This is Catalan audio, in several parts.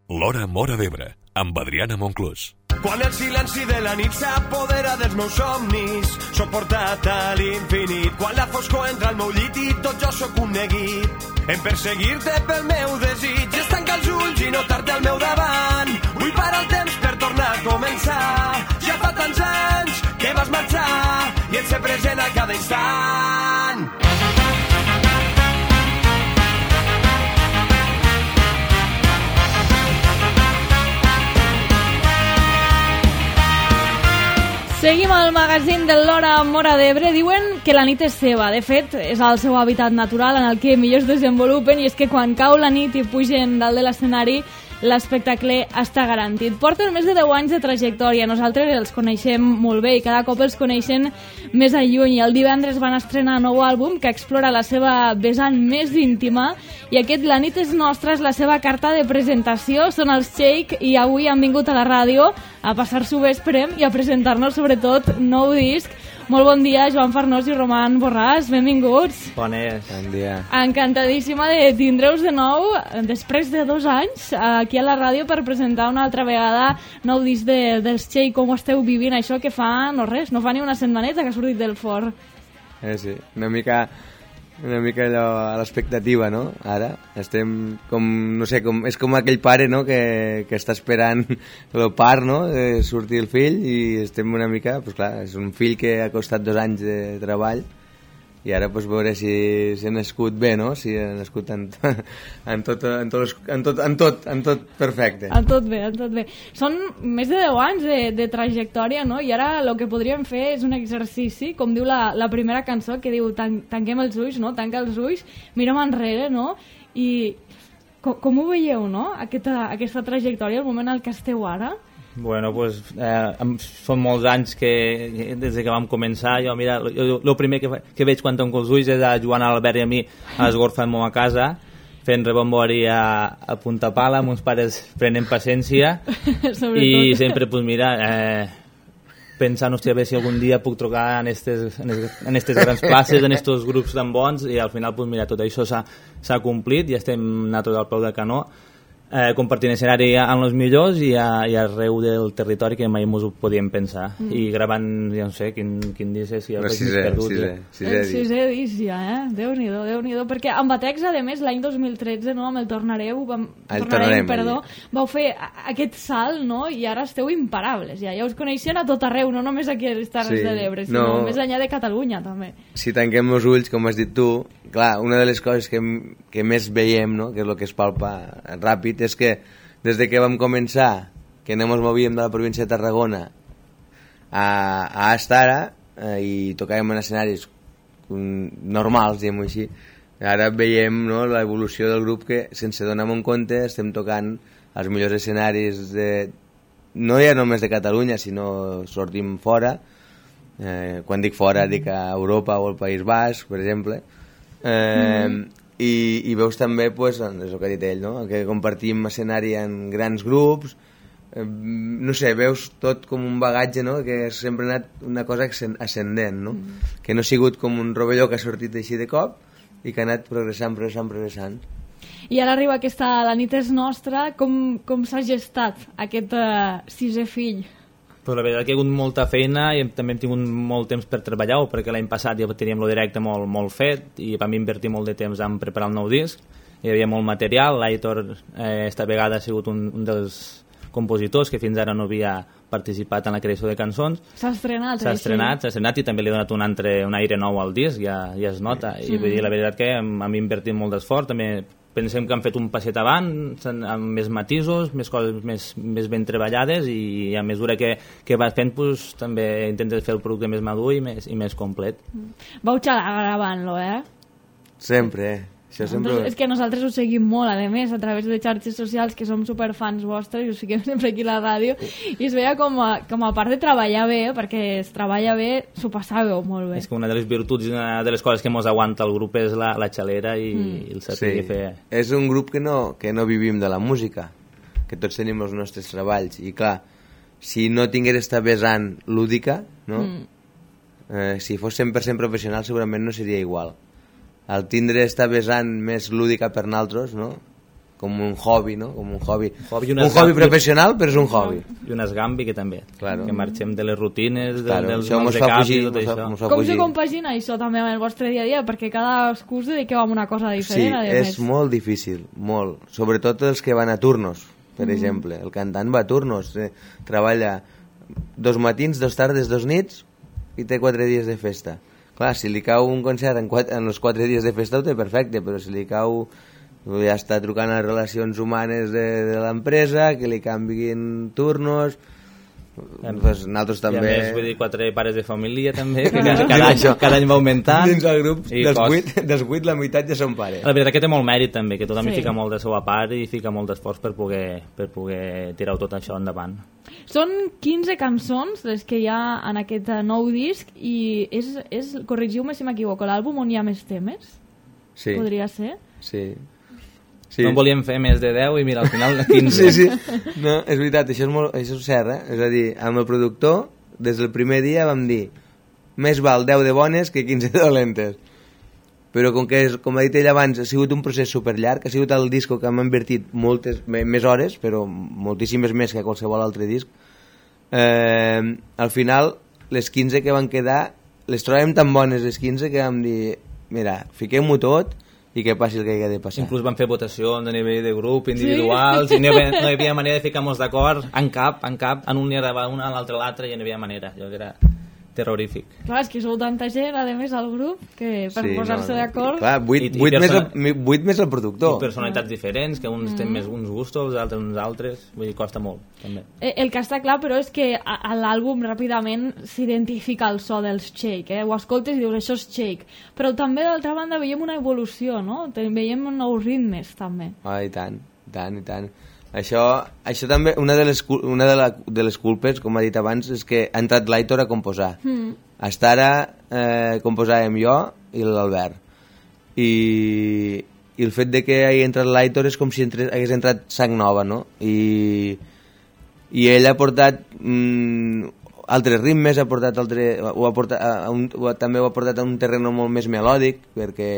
L'Hora Móra d'Ebre, amb Adriana Monclús. Quan el silenci de la nit s'apodera dels meus somnis, soc portat a l'infinit. Quan la foscor entra al meu llit i tot jo sóc un neguit. En perseguir-te pel meu desig és tancar els ulls i notar-te al meu davant. Vull parar el temps per tornar a començar. Ja fa tants anys que vas marxar i et sé present a cada instant. Seguim al magazín de l'Hora Móra d'Ebre. Diuen que la nit és seva. De fet, és el seu hàbitat natural en el que millor es desenvolupen, i és que quan cau la nit i pugen dalt de l'escenari, l'espectacle està garantit. Porten més de 10 anys de trajectòria. Nosaltres els coneixem molt bé i cada cop els coneixen més a lluny. El divendres van estrenar un nou àlbum que explora la seva vessant més íntima, i aquest La nit és nostra és la seva carta de presentació. Són els Shake i avui han vingut a la ràdio a passar-s'ho bé, esperem, i a presentar-nos sobretot nou disc. Molt bon dia, Joan Farnós i Roman Borràs, benvinguts. Bon dia. Encantadíssima de tindre-us de nou, després de 2 anys, aquí a la ràdio per presentar una altra vegada nou disc dels Shake. Com ho esteu vivint, això que fa, no res, no fa ni una setmaneta que ha sortit del forn? Sí, una mica allò a l'expectativa, no? Ara estem com, no sé, és com aquell pare, no?, que està esperant el part, no?, de sortir el fill, i estem una mica, doncs clar, és un fill que ha costat 2 anys de treball, i ara doncs veure si ha nascut bé, no?, si ha nascut en tot perfecte. En tot bé. Són més de 10 anys de trajectòria, no?, i ara el que podríem fer és un exercici, com diu la primera cançó, que diu tanquem els ulls, no?, tanca els ulls, mira'm enrere, no?, i com ho veieu, no?, aquesta trajectòria, el moment en què esteu ara? Bueno, pues són molts anys que des que vam començar, jo mira, el primer que veig quan tanco els ulls és a Joan, Albert i a mi a l'esgorfa de meva casa, fent rebombori a Punta Pala, amb uns pares prenent paciència i sempre, pues mira, pensant, hòstia, a veure si algun dia puc trucar en estes grans places, en estos grups tan bons, i al final, pues mira, tot això s'ha complit i estem anant al peu del canó, compartint escenari amb els millors i arreu del territori que mai ens ho podíem pensar, i gravant, ja no sé quin disc és, ja el sisè disc ja, Déu-n'hi-do, perquè amb Batex, a més, l'any 2013, no, amb el Tornarem, vau fer aquest salt, no?, i ara esteu imparables, ja us coneixen a tot arreu, no només aquí a les Terres de l'Ebre, sinó més enllà de Catalunya també. Si tanquem els ulls, com has dit tu, clar, una de les coses que més veiem, no?, que és el que es palpa ràpid, és que des que vam començar, que no ens movíem de la província de Tarragona a estar ara, i tocàvem en escenaris normals, diguem-ho així, ara veiem, no, l'evolució del grup, que sense donar-me en compte estem tocant els millors escenaris no ja només de Catalunya, sinó sortim fora, quan dic fora dic a Europa o al País Basc, per exemple, i veus també, pues, és el que ha dit ell, no?, que compartim escenari en grans grups, no sé, veus tot com un bagatge, no?, que sempre ha anat una cosa ascendent, no?, que no ha sigut com un rovelló que ha sortit així de cop i que ha anat progressant. I ara arriba La nit és nostra. Com s'ha gestat aquest sisè fill? Pues la veritat que hi ha hagut molta feina i també hem tingut molt temps per treballar-ho, perquè l'any passat ja teníem el directe molt fet i vam invertir molt de temps en preparar el nou disc, hi havia molt material. L'Aitor esta vegada ha sigut un dels compositors que fins ara no havia participat en la creació de cançons. S'ha estrenat i també li ha donat un aire nou al disc, ja es nota, i vull dir, la veritat que hem invertit molt d'esforç. També pensem que han fet un passet avant, amb més matisos, més coses més ben treballades, i a mesura que vas fent, pues, també intentes fer el producte més madur i més complet. Vau xalar gravant-lo, Sempre, això sempre... És que nosaltres us seguim molt, a més, a través de xarxes socials, que som superfans vostres, i us fiquem sempre aquí a la ràdio, i es veia com a part de treballar bé, perquè es treballa bé, s'ho passàveu molt bé. És que una de les virtuts, una de les coses que ens aguanta el grup és la xalera i el saber què fer. És un grup que no vivim de la música, que tots tenim els nostres treballs, i clar, si no tingués esta vessant lúdica, no? Si fos 100% professional segurament no seria igual. Al tindre esta vessant més lúdica per nosaltres, no?, com un hobby, no? Com un hobby, un hobby professional, però és un hobby. I un esgambi que també, claro. Que marxem de les rutines, dels això noms de cap i tot això. Com se compagina això també amb el vostre dia a dia? Perquè cadascú us dediqueu a una cosa diferent. Sí, és molt difícil, molt. Sobretot els que van a turnos, per exemple. El cantant va a turnos, treballa 2 matins, 2 tardes, 2 nits i té 4 dies de festa. Clar, si li cau un concert en els 4 dies de festa ho té perfecte, però si li cau ja està trucant a relacions humanes de l'empresa, que li canvien turnos, doncs nosaltres també... I a més, vull dir, 4 pares de família també, que cada any va augmentant. Dins el grup, dels 8 la meitat ja són pares. La veritat que té molt mèrit també, que tothom hi fica molt de seva part i fica molt d'esforç per poder tirar tot això endavant. Són 15 cançons les que hi ha en aquest nou disc i corregiu-me si m'equivoco, l'àlbum on hi ha més temes? Sí. Podria ser? Sí. No en volíem fer més de 10 i mira, al final 15. Sí. No, és veritat, això és cert, És a dir, amb el productor, des del primer dia vam dir més val 10 de bones que 15 de dolentes. Però com ha dit ell abans, ha sigut un procés superllarg, ha sigut el disco que hem invertit més hores, però moltíssimes més que qualsevol altre disc. Al final, les 15 que van quedar, les trobem tan bones, les 15, que vam dir, mira, fiquem-ho tot i que passi el que hagi de passar. Inclús van fer votacions a nivell de grup, individuals, i no hi havia manera de ficar-nos d'acord en cap, en un li agradava una, a l'altre, i no hi havia manera. Allò que era terrorífic. Clar, és que sou tanta gent, a més, al grup, que per posar-se d'acord... Clar, 8 més el productor. I personalitats diferents, que uns tenen més uns gustos, els altres uns altres, vull dir, costa molt, també. El que està clar, però, és que a l'àlbum ràpidament s'identifica el so dels Shake, Ho escoltes i dius, això és Shake. Però també, d'altra banda, veiem una evolució, no? Veiem nous ritmes, també. I tant. Això també, una de les culpes, com ha dit abans, és que ha entrat l'Aitor a composar. Hasta ara composàvem jo i l'Albert. I el fet de que hagi entrat l'Aitor és com si hagués entrat sang nova, no? I ell ha portat altres ritmes, també ho ha portat a un terreno molt més melòdic, perquè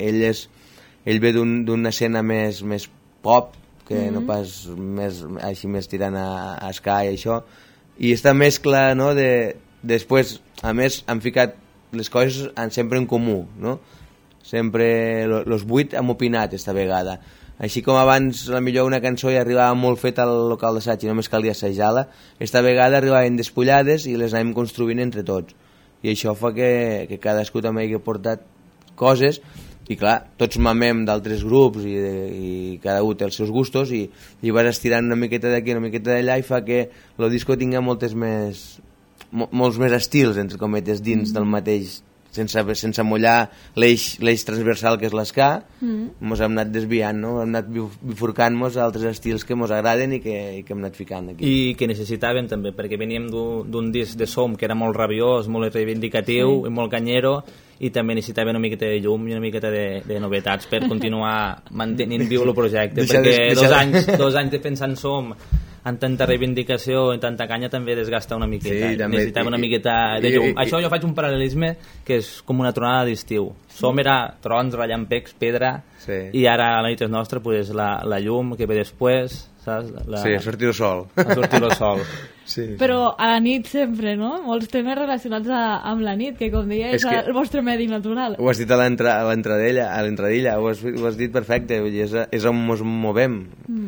ell ve d'una escena més pop, que no pas més tirant a ska i això, i esta mescla, no, després, a més, han ficat les coses sempre en comú, no? Sempre los 8 hem opinat esta vegada, així com abans millor una cançó ja arribava molt feta al local d'assaig i només calia assajar-la, esta vegada arribaven despullades i les anàvem construint entre tots, i això fa que cadascú també hagi portat coses. I clar, tots mamem d'altres grups i cada un té els seus gustos i vas estirant una miqueta d'aquí, una miqueta d'allà, i fa que el disco tingui molts més estils, entre cometes, dins del mateix, sense mullar l'eix transversal que és l'esca. Mos hem anat desviant, no? Hem anat bifurcant-nos a altres estils que mos agraden i que hem anat ficant aquí. I que necessitàvem també, perquè veníem d'un disc de Som que era molt rabiós, molt reivindicatiu i molt canyero, i també necessitava una miqueta de llum i una miqueta de novetats per continuar mantenint viu el projecte, perquè 2 anys defensant Som amb tanta reivindicació i tanta canya també desgasta una miqueta, necessitava una miqueta de llum. Això jo faig un paral·lelisme que és com una tronada d'estiu. Som era trons, rellampecs, pedra, i ara la nit és nostra, pues, la llum que ve després, saps? Sí, a sortir el sol. Sí. Però a la nit sempre, no? Molts temes relacionats amb la nit, que com deia és el vostre medi natural. Ho has dit a l'entradilla, ho has dit perfecte, és on ens movem.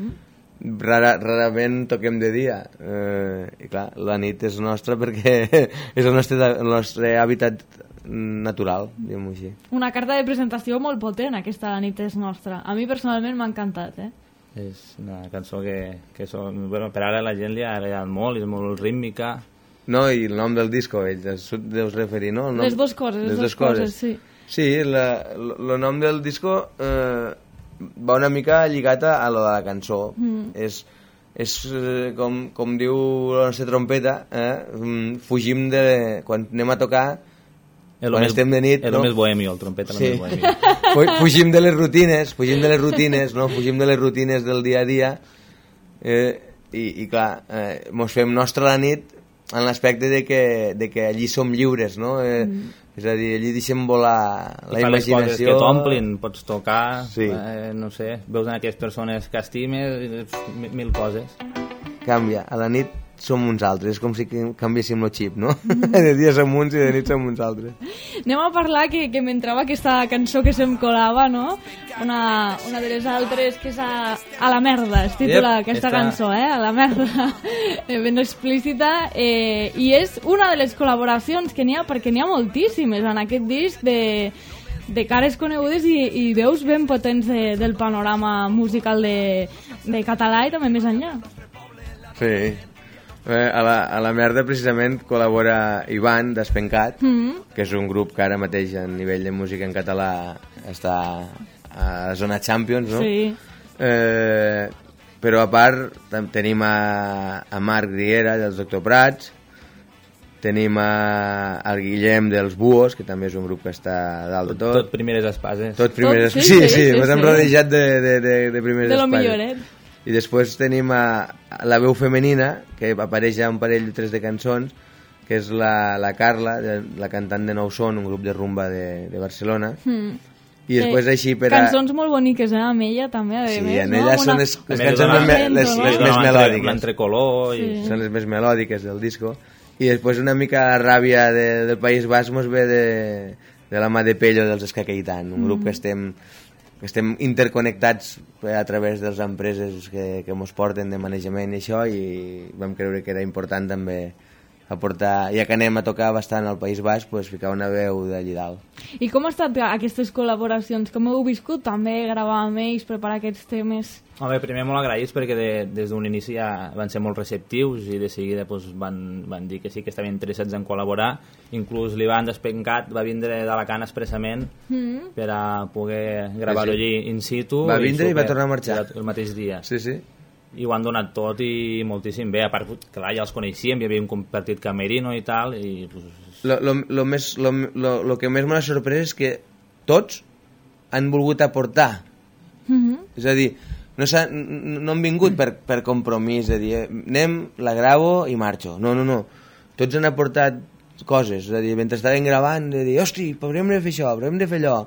Rarament toquem de dia, i clar, la nit és nostra perquè és el nostre hàbitat natural, diguem-ho així. Una carta de presentació molt potent, aquesta La nit és nostra. A mi personalment m'ha encantat, És una cançó que per ara la gent li ha agradat molt, és molt rítmica. No, i el nom del disco, deus referir, no? Les dues coses, sí. Sí, el nom del disco va una mica lligat a lo de la cançó. És com diu la nostra trompeta, fugim de... Quan anem a tocar, quan estem de nit... És el més bohemio, el trompeta és el més bohemio. Fugim de les rutines, no? Fugim de les rutines del dia a dia, i clar, mos fem nostra la nit en l'aspecte de que allí som lliures, no? És a dir, allí deixem volar la imaginació. Les coses que t'omplin, pots tocar, sí. No sé, veus en aquelles persones que estimes, mil coses. Canvia, a la nit som uns altres, és com si canviéssim el xip, no? De dia som uns i de nit som uns altres. Anem a parlar que m'entrava aquesta cançó que se'm colava, no? Una de les altres que és a la merda, es titula aquesta cançó, A la merda, ben explícita, i és una de les col·laboracions que n'hi ha, perquè n'hi ha moltíssimes en aquest disc de cares conegudes i veus ben potents del panorama musical de català i també més enllà. Sí. A la merda precisament col·labora Ivan d'Espencat, que és un grup que ara mateix a nivell de música en català està a la zona Champions, no? Sí. Però a part tenim a Marc Riera dels Doctor Prats, tenim el Guillem dels Buos, que també és un grup que està dalt de tot. Tot primeres espases. Tot primeres espases. Sí, ens hem rodejat de primeres espases. De lo milloret. I després tenim la veu femenina, que apareix ja un parell o tres de cançons, que és la Carla, la cantant de Nou Son, un grup de rumba de Barcelona. I després així per a... Cançons molt boniques, amb ella també, a sí, més, en ella són les cançons les més melòdiques. L'entrecolor i... Són les més melòdiques del disco. I després una mica la ràbia del País Basc mos ve de la mà de Pello dels Escaqueitant, un grup que estem interconnectats a través de les empreses que mos porten de manejament i això, i vam creure que era important també aportar, ja que anem a tocar bastant al País Basc, pues, ficar una veu d'allí dalt. I com han estat aquestes col·laboracions? Com heu viscut també gravar amb ells, preparar aquests temes? Home, primer molt agraïts perquè des d'un inici ja van ser molt receptius i de seguida pues, van dir que sí que estaven interessats en col·laborar. Inclús l'Ivan d'Espencat va vindre d'Alacant expressament per a poder gravar-ho allí in situ. Va vindre i va tornar a marxar. El mateix dia. Sí, sí. I ho han donat tot i moltíssim bé. A part, clar, ja els coneixíem, ja havíem compartit camerino i tal. I, pues... Lo que més m'ha sorprès és que tots han volgut aportar. És a dir, no han vingut per compromís de dir anem, la gravo i marxo. No. Tots han aportat coses. És a dir, mentre estaven gravant, de dir, hosti, hauríem de fer això, hauríem de fer allò.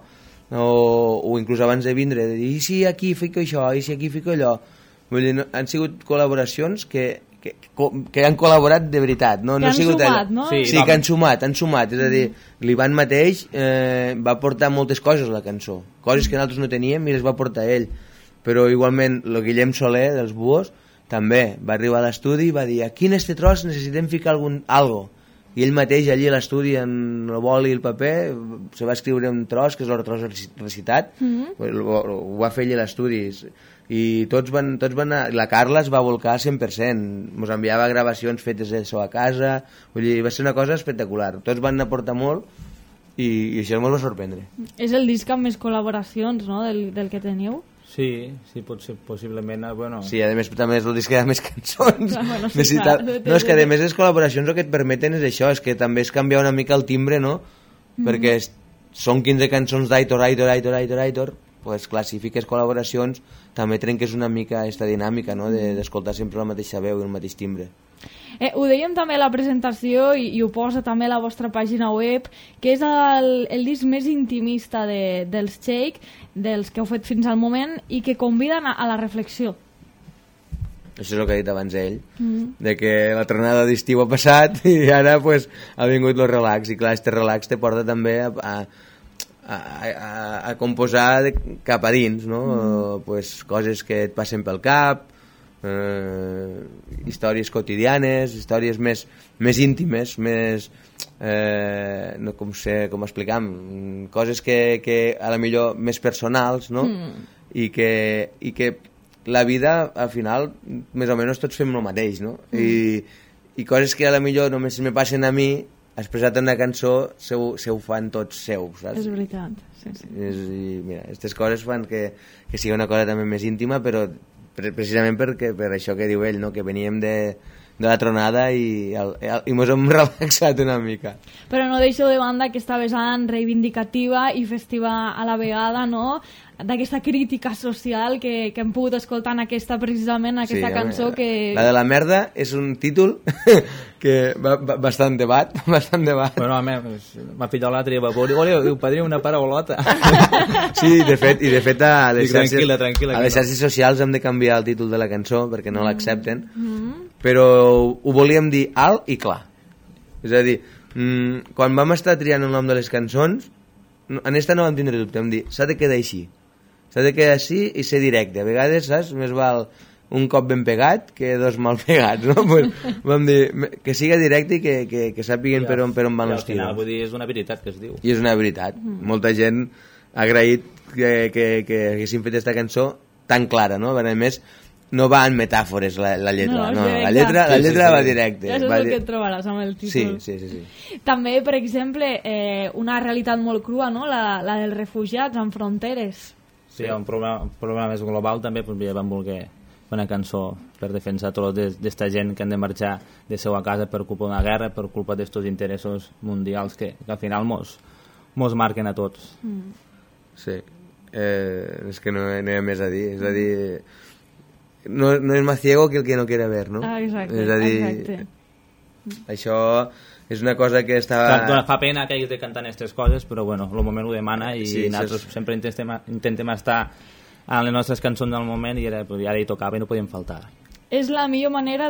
O inclús abans de vindre, de dir, i si aquí fico això, i si aquí fico allò. Vull dir, han sigut col·laboracions que han col·laborat de veritat. No han sigut sumat, no? Sí, que han sumat. És a dir, l'Ivan mateix va portar moltes coses a la cançó. Coses que nosaltres no teníem i les va portar ell. Però igualment, el Guillem Soler, dels Buos, també va arribar a l'estudi i va dir, aquí en este tros necessitem ficar algo. I ell mateix allí a l'estudi, en el boli i el paper, se va escriure un tros, que és el tros recitat, ho va fer allí a l'estudi. I tots van la Carla es va volcar 100%, ens enviava gravacions fetes a casa, vull dir, va ser una cosa espectacular, tots van aportar molt i això ens va sorprendre. És el disc amb més col·laboracions, no?, del que teniu? Sí, possiblement, bueno... Sí, a més també és el disc que hi ha més cançons. Bueno, sí, no, és que a més les col·laboracions el que et permeten és això, és que també és canviar una mica el timbre, no? Perquè són 15 cançons d'Aitor, pues classifiques col·laboracions, també trenques una mica aquesta dinàmica, no?, d'escoltar sempre la mateixa veu i el mateix timbre. Ho dèiem també a la presentació i ho posa també a la vostra pàgina web, que és el disc més intimista dels Shake, dels que heu fet fins al moment, i que conviden a la reflexió. Això és el que ha dit abans ell, de que la tornada d'estiu ha passat i ara pues, ha vingut el relax, i clar, este relax te porta també a composar cap a dins, no? Pues, coses que et passen pel cap, històries quotidianes, històries més íntimes, més no com explicar, coses que a la millor més personals, no? I que la vida al final més o menys tots fem el mateix, no? I coses que a la millor només me passen a mi, expressat en una cançó, se ho fan tots seus, saps? És veritat, sí. I mira, aquestes coses fan que sigui una cosa també més íntima, però precisament per això que diu ell, no? Que veníem de la tronada i mos hem relaxat una mica. Però no deixo de banda aquesta vessant reivindicativa i festiva a la vegada, no? d'aquesta crítica social que hem pogut escoltar en precisament aquesta cançó que... La de la merda és un títol que bastant debat. Bueno, m'ha pillat l'altre dia, diu, padrí, una paraulota. Sí, de fet a les tranquil·la, xarxes socials hem de canviar el títol de la cançó perquè no l'accepten, però ho volíem dir alt i clar. És a dir, quan vam estar triant el nom de les cançons, en esta no vam tindre dubte, vam dir, s'ha de quedar així, i ser directe. A vegades, saps, més val un cop ben pegat que dos mal pegats, no? Pues, vam dir, que siga directe i que sàpiguen per on van els tiros. Al final, vull dir, és una veritat que es diu. I és una veritat. Molta gent ha agraït que haguessin fet aquesta cançó tan clara, no? A més, no va en metàfores la lletra, la lletra va directe. Ja és el que et trobaràs amb el títol. Sí. També, per exemple, una realitat molt crua, no? La dels refugiats en fronteres. Sí, un problema més global també, doncs vam voler fer una cançó per defensar tota aquesta gent que han de marxar de seva casa per culpa d'una guerra, per culpa d'estos interessos mundials que al final mos marquen a tots. Sí, és que no hi ha més a dir, és a dir, no és más ciego que el que no quiere ver, no? Exacte, és a dir, això és una cosa que estava... Fa pena que hagis de cantar aquestes coses, però bueno, el moment ho demana i nosaltres sempre intentem estar en les nostres cançons del moment i ara hi tocava i no podíem faltar. És la millor manera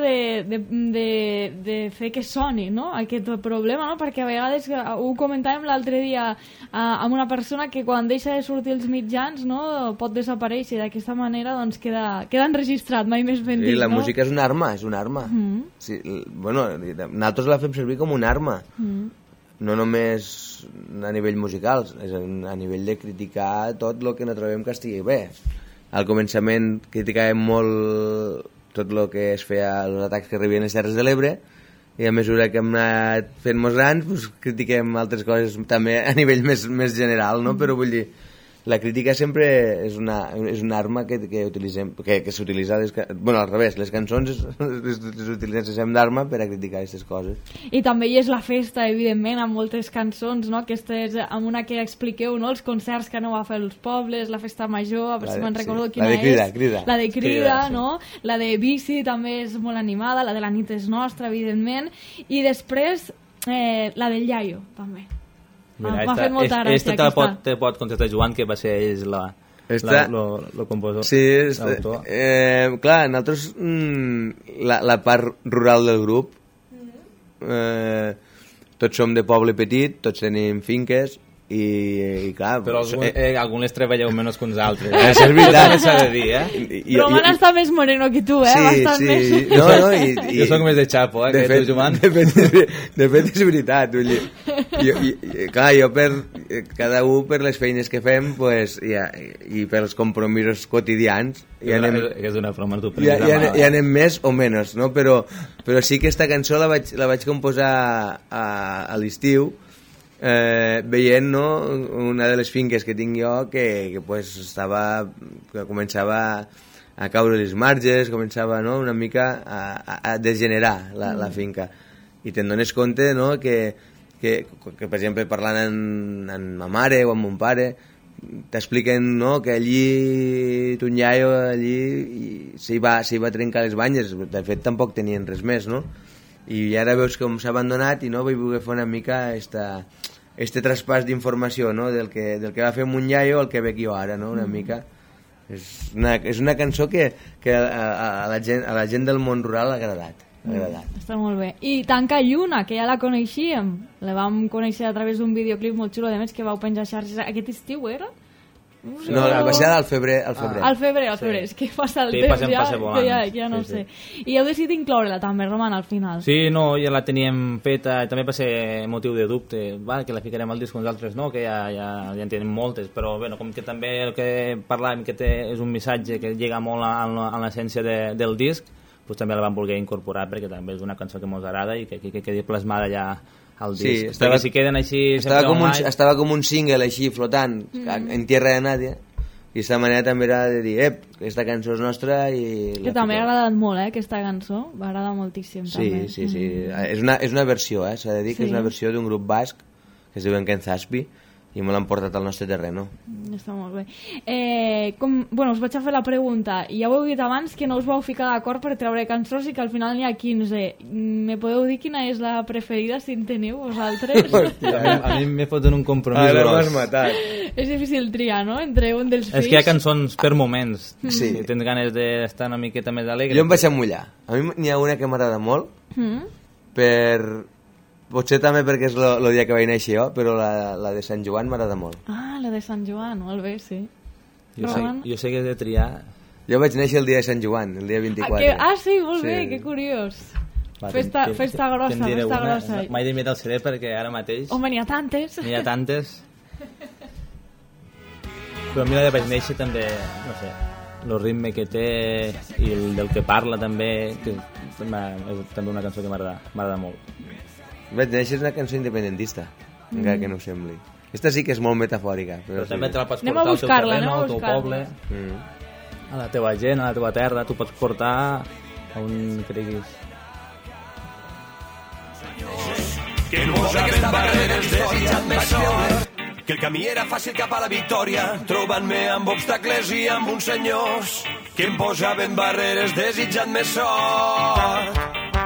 de fer que soni, no? Aquest problema, no? Perquè a vegades, ho comentàvem l'altre dia amb una persona que quan deixa de sortir els mitjans, no? Pot desaparèixer i d'aquesta manera doncs queda enregistrat, mai més ben dit, la no? música és una arma, Sí, bueno, nosaltres la fem servir com una arma, no només a nivell musical, és a nivell de criticar tot el que no trobem que estigui bé. Al començament criticàvem molt tot el que es feia, els atacs que rebien les Terres de l'Ebre, i a mesura que hem anat fent-nos grans doncs critiquem altres coses també a nivell més general, no? Però vull dir, la crítica sempre és una arma que utilitzem, que s'utilitza, bueno, al revés, les cançons les utilitzem d'arma per a criticar aquestes coses. I també hi és la festa, evidentment, amb moltes cançons, no? Aquestes, amb una que expliqueu, no? Els concerts que aneu a fer als pobles, la festa major, a veure si me'n recordo quina és. La de Crida, no? La de Bici també és molt animada, la de La nit és nostra, evidentment, i després la del Iaio, també. M'ha fet molta gràcia aquesta. Te pot contestar Joan, que va ser ell el compositor, l'autor. Clar, nosaltres la part rural del grup, tots som de poble petit, tots tenim finques i clar... Però alguns treballeu menys que uns altres. Això és veritat. S'ha de dir, Però van estar més moreno que tu, bastant més. Jo soc més de Chapo, que tu, Joan. De fet és veritat, vull dir. Clar, jo cada un per les feines que fem i pels compromisos quotidians és una broma, tu hi anem més o menys, no? Però sí que aquesta cançó la vaig composar a l'estiu, veient, no, una de les finques que tinc jo que començava a caure les marges, començava, no, una mica a degenerar la finca, i te'n dones compte, no, que per exemple parlant amb ma mare o amb mon pare t'expliquen, no, que allí ton iaio allí s'hi va trencar les banyes, de fet tampoc tenien res més, no? I ara veus com s'ha abandonat i no vaig voler fer una mica este traspàs d'informació, no? del que va fer mon iaio al que veig jo ara, no? Una mica és una cançó que a la gent del món rural ha agradat. Està molt bé. I Tanca Lluna, que ja la coneixíem, la vam conèixer a través d'un videoclip molt xulo, de més, que vau penjar xarxes aquest estiu, era? No, va ser al febrer. Al febrer, és que passa el temps ja no sé. I heu decidit incloure-la també, Roman, al final. Sí, no, ja la teníem feta, també va ser motiu de dubte, que la ficarem al disc uns altres, no, que ja en tenim moltes, però bueno, com que també el que parlàvem que és un missatge que llega molt a l'essència del disc, doncs també la vam voler incorporar perquè també és una cançó que ens agrada i que quedi plasmada ja al disc. Sí, perquè si queden així... Estava com un single així flotant en tierra de nadie, i aquesta manera també era de dir aquesta cançó és nostra i... Que també ha agradat molt, aquesta cançó, m'agrada moltíssim també. Sí, és una versió, s'ha de dir que és una versió d'un grup basc que es diuen Ken Zaspi, i me l'han portat al nostre terreno. Està molt bé. Us vaig a fer la pregunta. Ja ho heu dit abans que no us vau ficar d'acord per treure cançons i que al final n'hi ha 15. Me podeu dir quina és la preferida, si en teniu vosaltres? A mi m'he fotut un compromís Ara gros. m'has matat. És difícil triar, no?, entre un dels fills. És que hi ha cançons per moments. Sí. Si tens ganes d'estar una miqueta més alegre. Jo em vaig amullar. A mi n'hi ha una que m'agrada molt, potser també perquè és el dia que vaig néixer jo, però la de Sant Joan m'agrada molt. Ah, la de Sant Joan, molt bé, sí. Jo sé que he de triar... Jo vaig néixer el dia de Sant Joan, el dia 24. Sí, molt bé, que curiós. Festa grossa, festa grossa. M'he de mirar el CD perquè ara mateix... Home, n'hi ha tantes. N'hi ha tantes. Però a mi la de vaig néixer també, no sé, el ritme que té i el del que parla també, que és també una cançó que m'agrada molt. Vaig néixer és una cançó independentista, encara que no ho sembli. Aquesta sí que és molt metafòrica. Però també te la pots Anem a portar al teu buscar-la, terreny, anem a al teu buscar-la. poble, a la teva gent, a la teva terra, tu pots portar on creguis. Que no posaven barreres desitjant més sort, que el camí era fàcil cap a la victòria, trobant-me amb obstacles i amb uns senyors que em posaven barreres desitjant més sort.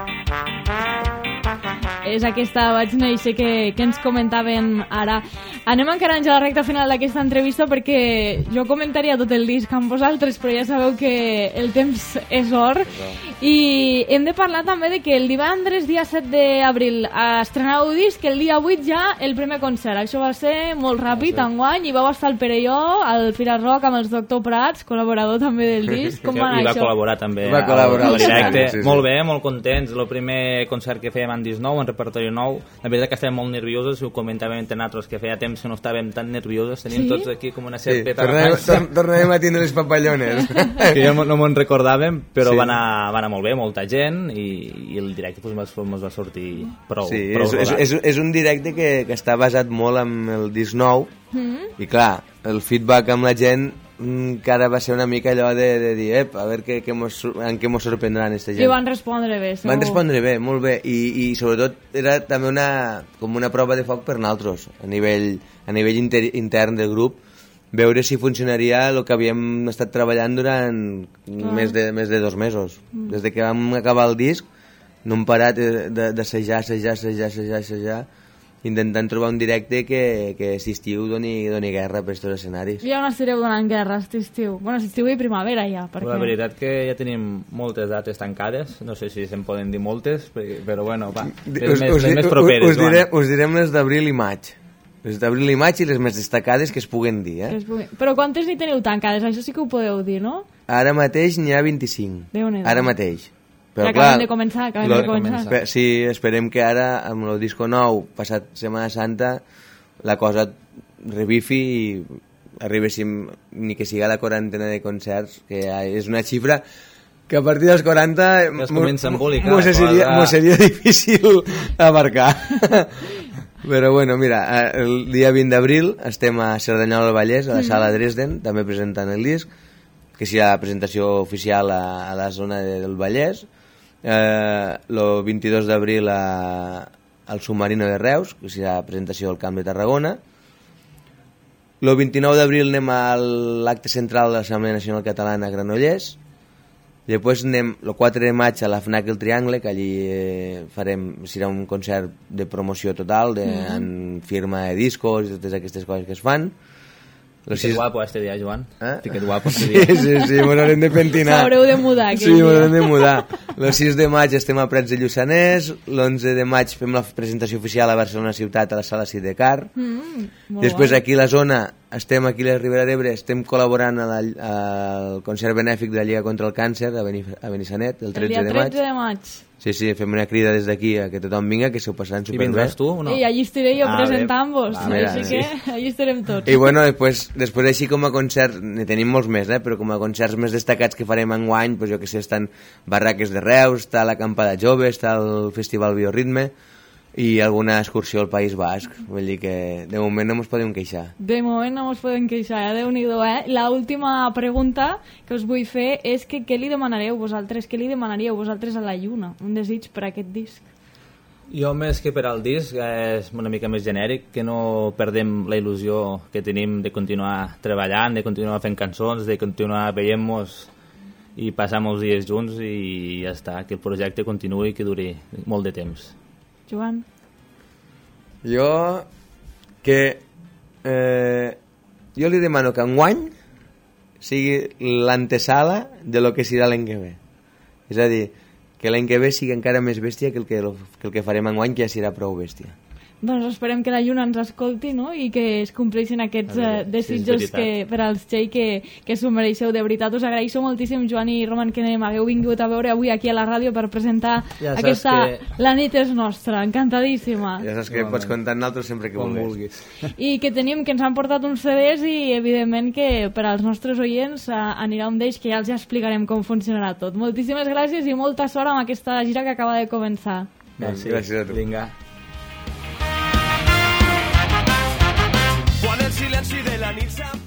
És aquesta Vaig néixer que ens comentaven ara. Anem encarant ja la recta final d'aquesta entrevista perquè jo comentaria tot el disc amb vosaltres, però ja sabeu que el temps és or. I hem de parlar també de que el divendres, dia 7 d'abril, estrenàveu disc, el dia 8 ja el primer concert. Això va ser molt ràpid, enguany, i vau estar al Perelló, al Fira Rock, amb els Dr. Prats, col·laborador també del disc. Com va anar I va això? col·laborar també Va col·laborar al directe. sí. Molt bé, molt contents. El primer concert que fèiem en disc nou, en repertori nou. La veritat que estàvem molt nerviosos, ho comentàvem entre nosaltres, que feia temps que no estàvem tan nerviosos. Tenim tots aquí com una serpeta a la panxa. Tornarem a tindre les papallones. Que ja no me'n recordàvem, però va anar molt bé, molta gent, i el directe ens va sortir prou rodat. És un directe que està basat molt en el disc nou, i clar, el feedback amb la gent que ara va ser una mica allò de dir a veure en què mos sorprendran aquesta gent. I van respondre bé, segur. Van respondre bé, molt bé, i sobretot era també com una prova de foc per nosaltres, a nivell intern del grup, veure si funcionaria el que havíem estat treballant durant més de 2 mesos. Des de que vam acabar el disc no hem parat d'assajar, intentant trobar un directe que aquest estiu doni guerra per aquests escenaris. I on estareu donant guerra aquest estiu? Bueno, aquest estiu i primavera ja. Perquè... La veritat que ja tenim moltes dates tancades, no sé si se'n poden dir moltes, però bueno, va, les més properes. Us direm les d'abril i maig. Les d'abril i maig i les més destacades que es puguen dir, Però quantes n'hi teniu tancades? Això sí que ho podeu dir, no? Ara mateix n'hi ha 25. Déu-n'hi-do. Ara mateix. Però acabem de començar. Sí, esperem que ara, amb el disco nou, passat Setmana Santa, la cosa revifi i arribéssim, ni que siga la quarantena de concerts, que és una xifra que a partir dels 40 m'ho seria difícil abarcar. Però bueno, mira, el dia 20 d'abril estem a Cerdanyola del Vallès, a la Sala Dresden, també presentant el disc, que serà la presentació oficial a la zona del Vallès. El 22 d'abril al Submarino de Reus, que serà la presentació al Camp de Tarragona. El 29 d'abril anem a l'acte central de l'Assemblea Nacional Catalana a Granollers. Després anem el 4 de maig a la FNAC El Triangle, que allí serà un concert de promoció total, en firma de discos i totes aquestes coses que es fan. Fiquet guapo este dia, Joan. Fiquet guapo este dia. Sí, mos haurem de pentinar. S'haureu de mudar. Sí, mos haurem de mudar. El 6 de maig estem a Prats de Lluçanès, l'11 de maig fem la presentació oficial a Barcelona Ciutat a la Sala Sidecar. Després aquí a la zona, estem aquí a la Ribera d'Ebre, estem col·laborant al concert benèfic de la Lliga contra el Càncer a Benissanet, el 13 de maig. El dia 13 de maig. Sí, fem una crida des d'aquí a que tothom vinga, que s'ho passaran superbé. I vindràs tu o no? I allí estaré jo presentant-vos, així que allí estarem tots. I bueno, després així com a concert, ne tenim molts més, però com a concerts més destacats que farem enguany, jo que sé, estan Barraques de Reus, està l'Acampada Jove, està el Festival Bioritme i alguna excursió al País Basc. Vull dir que de moment no ens podem queixar. De moment no ens podem queixar, Déu-n'hi-do, L'última pregunta que us vull fer és que què li demanaríeu vosaltres a la Lluna? Un desig per aquest disc? Jo, més que per al disc, és una mica més genèric, que no perdem la il·lusió que tenim de continuar treballant, de continuar fent cançons, de continuar veient-nos i passar molts dies junts i ja està, que el projecte continuï i que duri molt de temps. Joan? Jo jo li demano que enguany sigui l'antesala de lo que serà l'any que ve. És a dir, que l'any que ve sigui encara més bèstia que el que farem enguany, que ja serà prou bèstia. Doncs esperem que la lluna ens escolti, no? I que es compleixin aquests desitjos per als Txell que s'ho mereixeu. De veritat, us agraeixo moltíssim, Joan i Roman, que m'hagueu vingut a veure avui aquí a la ràdio per presentar aquesta La nit és nostra. Encantadíssima. Ja saps que pots comptar amb nosaltres sempre que vulguis. I que tenim, que ens han portat uns CDs i, evidentment, que per als nostres oients anirà un d'ells que ja els explicarem com funcionarà tot. Moltíssimes gràcies i molta sort amb aquesta gira que acaba de començar. Gràcies a tu. Vinga. Quan el silenci de la nit